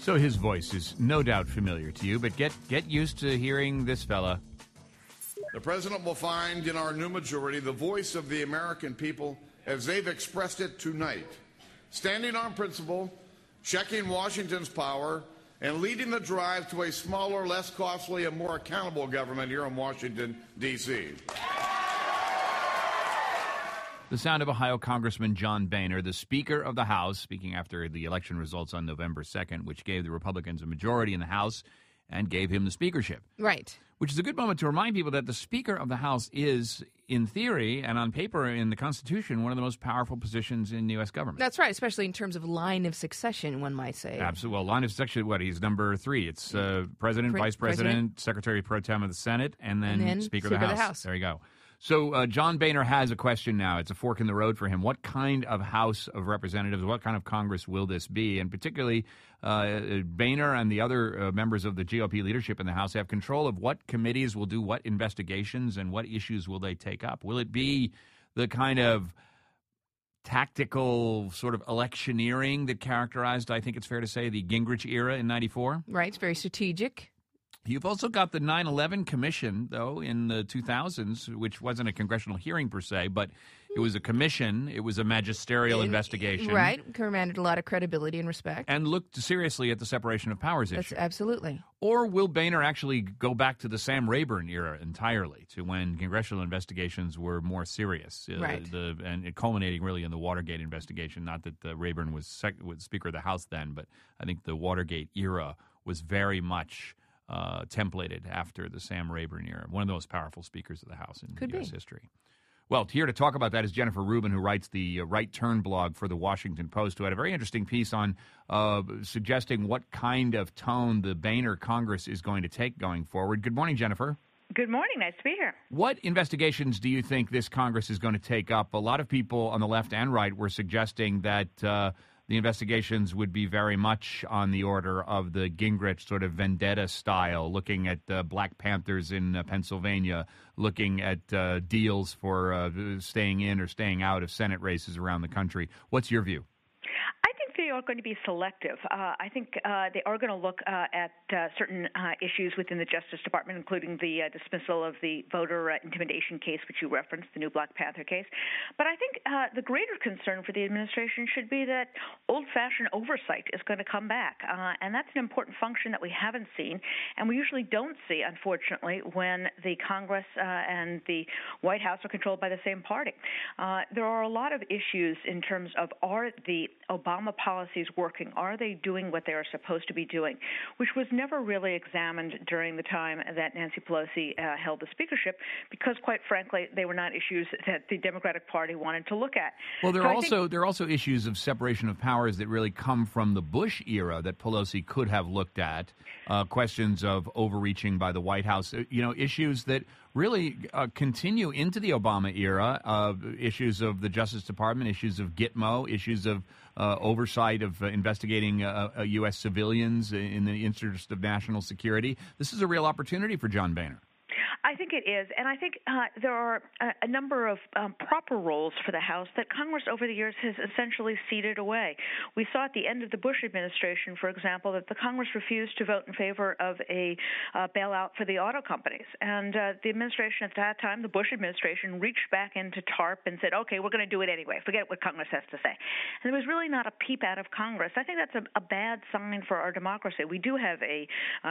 So his voice is no doubt familiar to you, but get used to hearing this fella. The president will find in our new majority the voice of the American people as they've expressed it tonight, standing on principle, checking Washington's power, and leading the drive to a smaller, less costly, and more accountable government here in Washington, D.C. The sound of Ohio Congressman John Boehner, the Speaker of the House, speaking after the election results on November 2nd, which gave the Republicans a majority in the House and gave him the speakership. Right. Which is a good moment to remind people that the Speaker of the House is, in theory and on paper in the Constitution, one of the most powerful positions in the U.S. government. That's right, especially in terms of line of succession, one might say. Absolutely. Well, line of succession, he's number 3. It's President, Vice President, Secretary Pro Tem of the Senate, and then Speaker of the House. There you go. So John Boehner has a question now. It's a fork in the road for him. What kind of House of Representatives, what kind of Congress will this be? And particularly, Boehner and the other members of the GOP leadership in the House have control of what committees will do what investigations and what issues will they take up. Will it be the kind of tactical sort of electioneering that characterized, I think it's fair to say, the Gingrich era in 94? Right. It's very strategic. You've also got the 9/11 Commission, though, in the 2000s, which wasn't a congressional hearing per se, but it was a commission. It was a magisterial investigation. Right. Commanded a lot of credibility and respect. And looked seriously at the separation of powers issue. Absolutely. Or will Boehner actually go back to the Sam Rayburn era entirely, to when congressional investigations were more serious? Right. And culminating really in the Watergate investigation. Not that Rayburn was Speaker of the House then, but I think the Watergate era was very much templated after the Sam Rayburn era, one of the most powerful speakers of the House in U.S. history. Well, here to talk about that is Jennifer Rubin, who writes the Right Turn blog for the Washington Post, who had a very interesting piece on suggesting what kind of tone the Boehner Congress is going to take going forward. Good morning, Jennifer. Good morning. Nice to be here. What investigations do you think this Congress is going to take up? A lot of people on the left and right were suggesting that the investigations would be very much on the order of the Gingrich sort of vendetta style, looking at Black Panthers in Pennsylvania, looking at deals for staying in or staying out of Senate races around the country. What's your view? They are going to be selective. I think they are going to look at certain issues within the Justice Department, including the dismissal of the voter intimidation case, which you referenced, the new Black Panther case. But I think the greater concern for the administration should be that old-fashioned oversight is going to come back. And that's an important function that we haven't seen, and we usually don't see, unfortunately, when the Congress and the White House are controlled by the same party. There are a lot of issues in terms of, are the Obama policies working? Are they doing what they are supposed to be doing? Which was never really examined during the time that Nancy Pelosi held the speakership, because, quite frankly, they were not issues that the Democratic Party wanted to look at. Well, there are also issues of separation of powers that really come from the Bush era that Pelosi could have looked at. Questions of overreaching by the White House, issues that really continue into the Obama era, issues of the Justice Department, issues of Gitmo, issues of oversight of investigating U.S. civilians in the interest of national security. This is a real opportunity for John Boehner. I think it is, and I think there are a number of proper roles for the House that Congress over the years has essentially ceded away. We saw at the end of the Bush administration, for example, that the Congress refused to vote in favor of a bailout for the auto companies. And the administration at that time, the Bush administration, reached back into TARP and said, okay, we're going to do it anyway. Forget what Congress has to say. And there was really not a peep out of Congress. I think that's a bad sign for our democracy. We do have a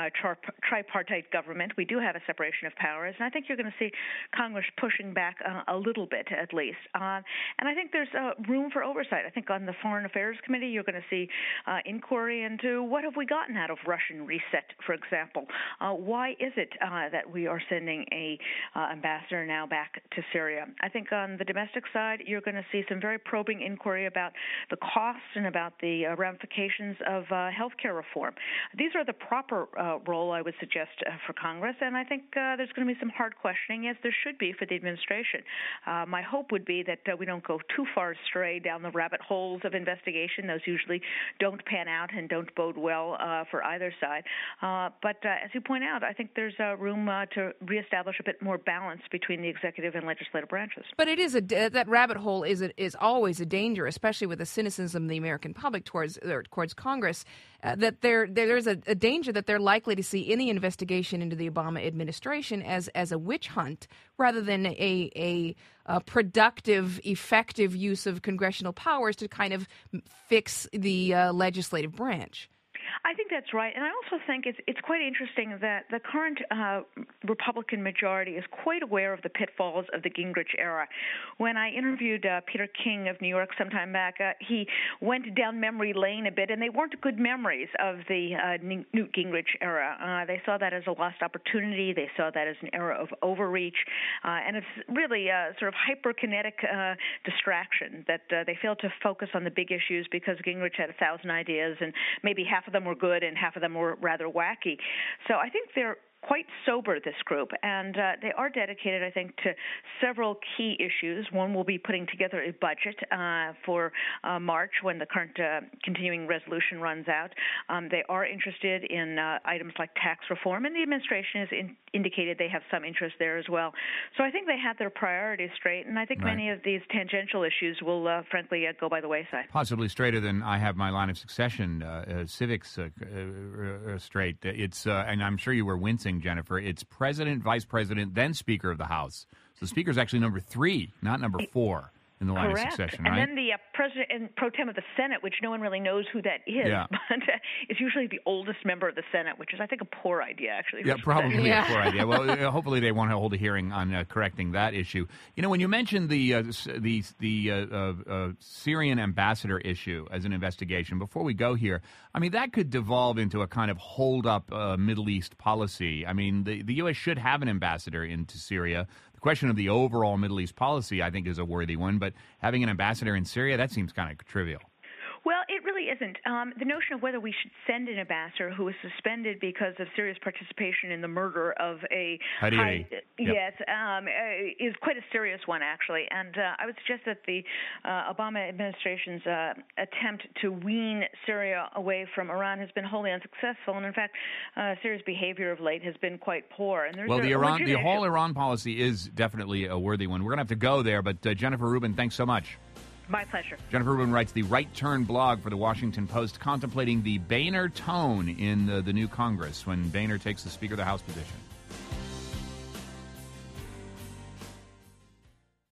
tripartite government. We do have a separation of powers. And I think you're going to see Congress pushing back a little bit, at least. And I think there's room for oversight. I think on the Foreign Affairs Committee, you're going to see inquiry into what have we gotten out of Russian reset, for example. Why is it that we are sending a ambassador now back to Syria? I think on the domestic side, you're going to see some very probing inquiry about the costs and about the ramifications of health care reform. These are the proper role, I would suggest, for Congress. And I think there's going to going to be some hard questioning, as there should be for the administration. My hope would be that we don't go too far astray down the rabbit holes of investigation. Those usually don't pan out and don't bode well for either side. But as you point out, I think there's room to reestablish a bit more balance between the executive and legislative branches. But it is that rabbit hole is always a danger, especially with the cynicism of the American public towards Congress. That there's a danger that they're likely to see any investigation into the Obama administration as a witch hunt rather than a productive, effective use of congressional powers to kind of fix the legislative branch. I think that's right, and I also think it's quite interesting that the current Republican majority is quite aware of the pitfalls of the Gingrich era. When I interviewed Peter King of New York some time back, he went down memory lane a bit, and they weren't good memories of the Newt Gingrich era. They saw that as a lost opportunity. They saw that as an era of overreach, and it's really a sort of hyperkinetic distraction that they failed to focus on the big issues because Gingrich had 1,000 ideas, and maybe half of them were good and half of them were rather wacky. So I think they're quite sober, this group, and they are dedicated, I think, to several key issues. One will be putting together a budget for March when the current continuing resolution runs out. They are interested in items like tax reform, and the administration has indicated they have some interest there as well. So I think they have their priorities straight, and I think many of these tangential issues will, frankly, go by the wayside. Possibly straighter than I have my line of succession civics straight. It's and I'm sure you were wincing, Jennifer. It's President, Vice President, then Speaker of the House. So the Speaker is actually number 3, not number 4 in the line of succession, right? And then the President and Pro Tem of the Senate, which no one really knows who that is, but it's usually the oldest member of the Senate, which is, I think, a poor idea, actually. Yeah, probably a poor idea. Well, hopefully they want to hold a hearing on correcting that issue. You know, when you mentioned the Syrian ambassador issue as an investigation, before we go here, I mean, that could devolve into a kind of hold-up Middle East policy. I mean, the U.S. should have an ambassador into Syria. The question of the overall Middle East policy, I think, is a worthy one, but having an ambassador in Syria, that seems kind of trivial. Well, it really isn't. The notion of whether we should send an ambassador who was suspended because of serious participation in the murder of a is quite a serious one, actually. And I would suggest that the Obama administration's attempt to wean Syria away from Iran has been wholly unsuccessful. And in fact, Syria's behavior of late has been quite poor. And there's the whole Iran policy is definitely a worthy one. We're going to have to go there, but Jennifer Rubin, thanks so much. My pleasure. Jennifer Rubin writes the Right Turn blog for the Washington Post, contemplating the Boehner tone in the new Congress when Boehner takes the Speaker of the House position.